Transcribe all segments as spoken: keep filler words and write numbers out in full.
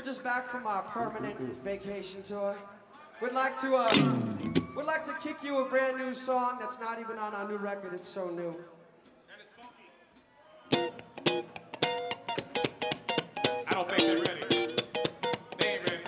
just back from our permanent vacation tour. We'd like to, uh, we'd like to kick you a brand new song that's not even on our new record. It's so new. I don't think they're ready. They ain't ready.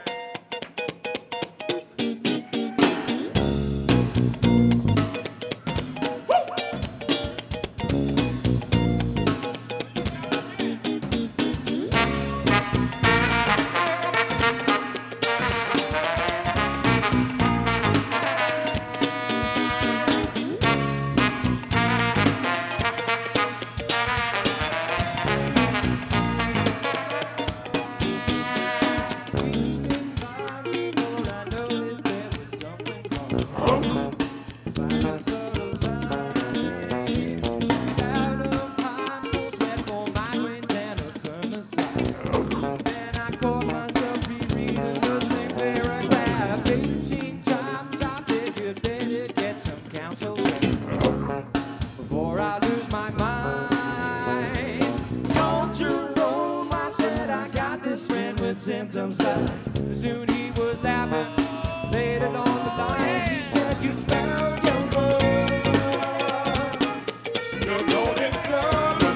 Symptoms like soon he was laughing, laid it on the line. He said, "You found your love, your golden summer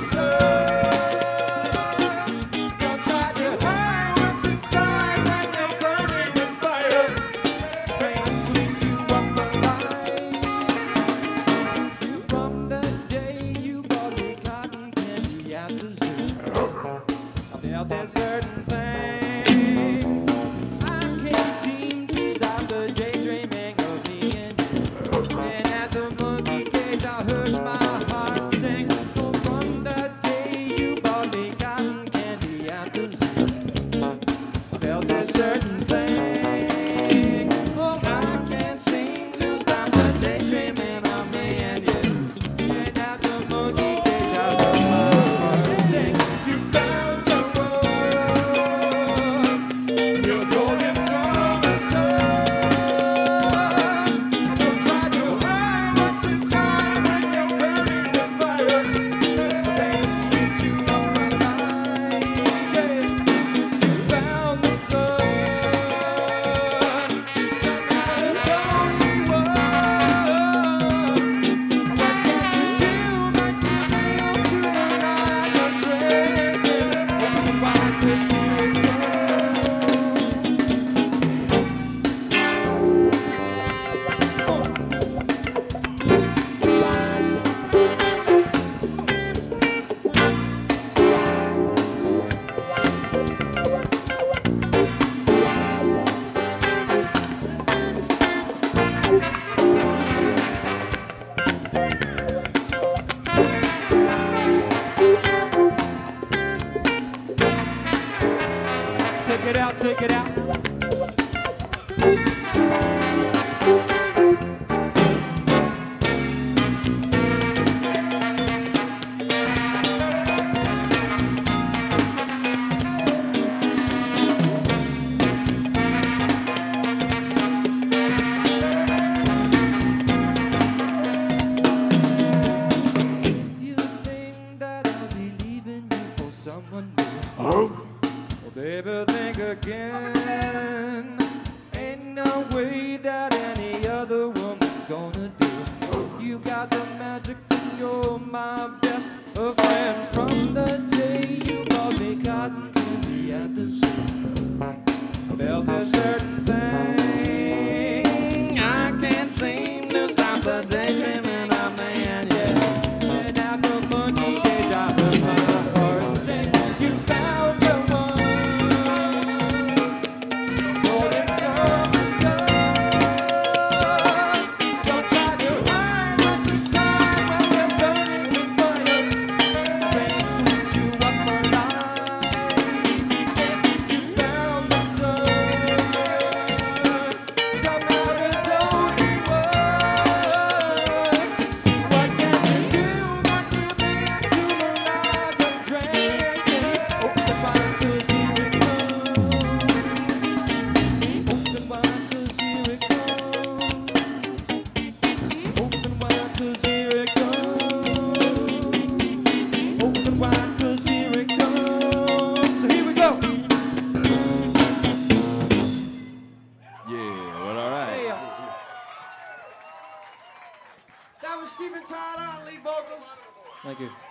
sun. Don't try to hide what's inside when you're burning with fire. Train sweeps you up alive. From the day you bought me cotton candy at the zoo, I felt that certain thing. Take it out. You think that I'll be leaving you for someone new? Oh. Well, baby, think again. Ain't no way that any other woman's gonna do. You got the magic and you're my best of friends. From the day you bought me cotton candy at the zoo, I felt a certain thing. I can't seem to stop the daydreaming of man, yeah. And out the funky cage I heard my heart sing. You found the one. Found That was Steven Tyler on lead vocals. Thank you.